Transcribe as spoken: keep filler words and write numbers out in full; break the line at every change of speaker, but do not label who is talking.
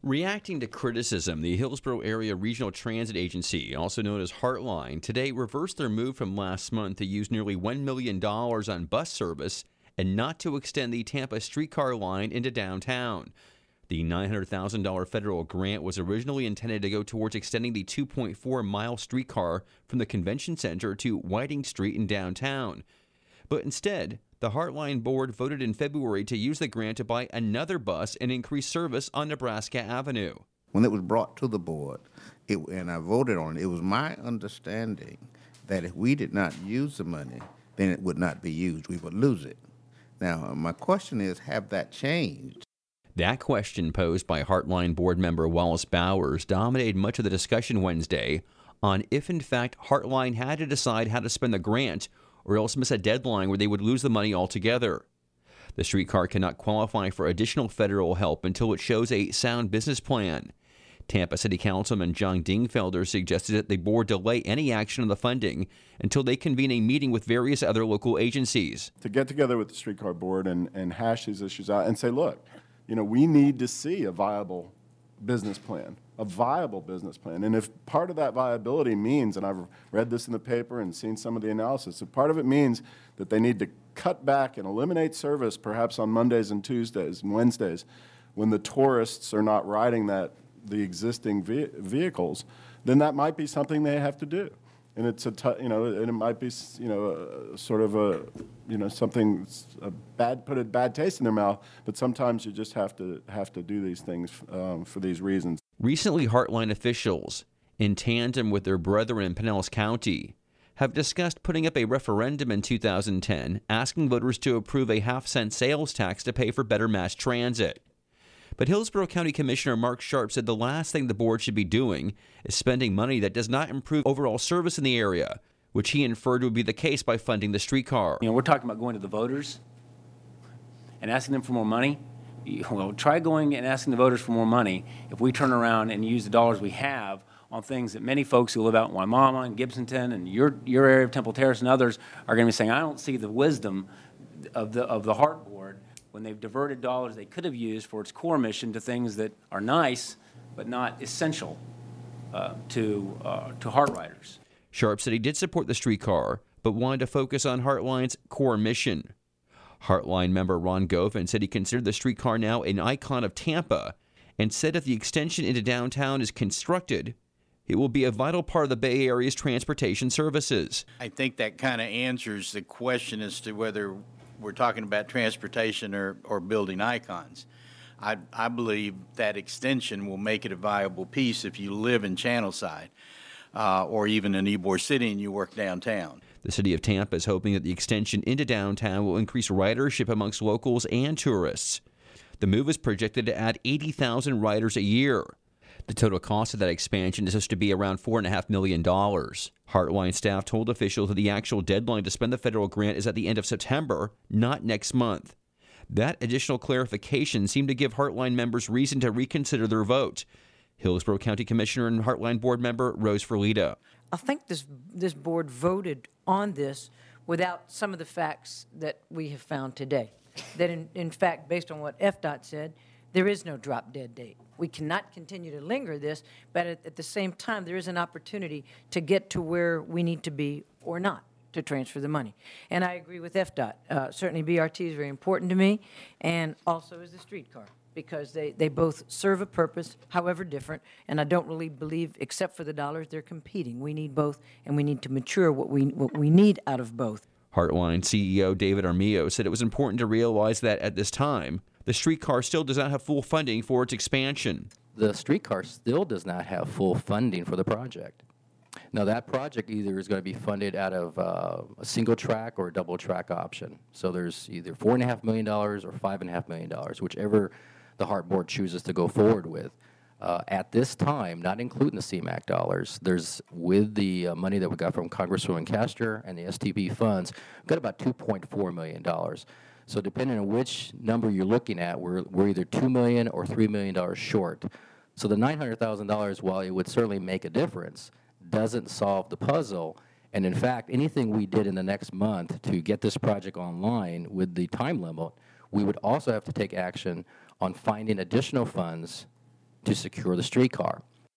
Reacting to criticism, the Hillsborough Area Regional Transit Agency, also known as Heartline, today reversed their move from last month to use nearly one million dollars on bus service and not to extend the Tampa streetcar line into downtown. The nine hundred thousand dollars federal grant was originally intended to go towards extending the two point four mile streetcar from the convention center to Whiting Street in downtown. But instead, the Heartline board voted in February to use the grant to buy another bus and increase service on Nebraska Avenue.
When it was brought to the board, it, and I voted on it, it was my understanding that if we did not use the money, then it would not be used. We would lose it. Now, my question is, have that changed?
That question posed by Heartline board member Wallace Bowers dominated much of the discussion Wednesday on if, in fact, Heartline had to decide how to spend the grant or else miss a deadline where they would lose the money altogether. The streetcar cannot qualify for additional federal help until it shows a sound business plan. Tampa City Councilman John Dingfelder suggested that the board delay any action on the funding until they convene a meeting with various other local agencies.
To get together with the streetcar board and, and hash these issues out and say, look, you know, we need to see a viable business plan, a viable business plan. And if part of that viability means, and I've read this in the paper and seen some of the analysis, if part of it means that they need to cut back and eliminate service perhaps on Mondays and Tuesdays and Wednesdays when the tourists are not riding that the existing ve vehicles, then that might be something they have to do. And it's a, t you know, and it might be, you know, a, sort of a, you know, something, a bad, put a bad taste in their mouth. But sometimes you just have to have to do these things um, for these reasons.
Recently, Heartline officials, in tandem with their brethren in Pinellas County, have discussed putting up a referendum in two thousand ten asking voters to approve a half-cent sales tax to pay for better mass transit. But Hillsborough County Commissioner Mark Sharp said the last thing the board should be doing is spending money that does not improve overall service in the area, which he inferred would be the case by funding the streetcar.
You know, we're talking about going to the voters and asking them for more money. Well, try going and asking the voters for more money if we turn around and use the dollars we have on things that many folks who live out in Wimauma and Gibsonton and your, your area of Temple Terrace and others are going to be saying, I don't see the wisdom of the, of the Heart Board when they've diverted dollars they could have used for its core mission to things that are nice but not essential uh, to, uh, to Heart riders.
Sharp said he did support the streetcar, but wanted to focus on Heartline's core mission. Heartline member Ron Govan said he considered the streetcar now an icon of Tampa and said if the extension into downtown is constructed, it will be a vital part of the Bay Area's transportation services.
I think that kind of answers the question as to whether we're talking about transportation or, or building icons. I, I believe that extension will make it a viable piece if you live in Channelside uh, or even in Ybor City and you work downtown.
The city of Tampa is hoping that the extension into downtown will increase ridership amongst locals and tourists. The move is projected to add eighty thousand riders a year. The total cost of that expansion is supposed to be around four point five million dollars. Heartline staff told officials that the actual deadline to spend the federal grant is at the end of September, not next month. That additional clarification seemed to give Heartline members reason to reconsider their vote. Hillsborough County Commissioner and Heartline board member Rose Ferlita.
I think this, this board voted on this without some of the facts that we have found today. That in, in fact, based on what F DOT said, there is no drop-dead date. We cannot continue to linger this, but at, at the same time, there is an opportunity to get to where we need to be or not to transfer the money. And I agree with F DOT. Uh, certainly B R T is very important to me, and also is the streetcar, because they, they both serve a purpose, however different, and I don't really believe, except for the dollars, they're competing. We need both, and we need to mature what we, what we need out of both.
Heartline C E O David Armillo said it was important to realize that at this time, the streetcar still does not have full funding for its expansion.
The streetcar still does not have full funding for the project. Now, that project either is going to be funded out of uh, a single track or a double track option. So there's either four point five million dollars or five point five million dollars, whichever the Heart Board chooses to go forward with. Uh, at this time, not including the C MAC dollars, there's, with the uh, money that we got from Congresswoman Castor and the S T B funds, we've got about two point four million dollars. So depending on which number you're looking at, we're, we're either two million dollars or three million dollars short. So the nine hundred thousand dollars, while it would certainly make a difference, doesn't solve the puzzle. And in fact, anything we did in the next month to get this project online with the time limit, we would also have to take action on finding additional funds to secure the streetcar.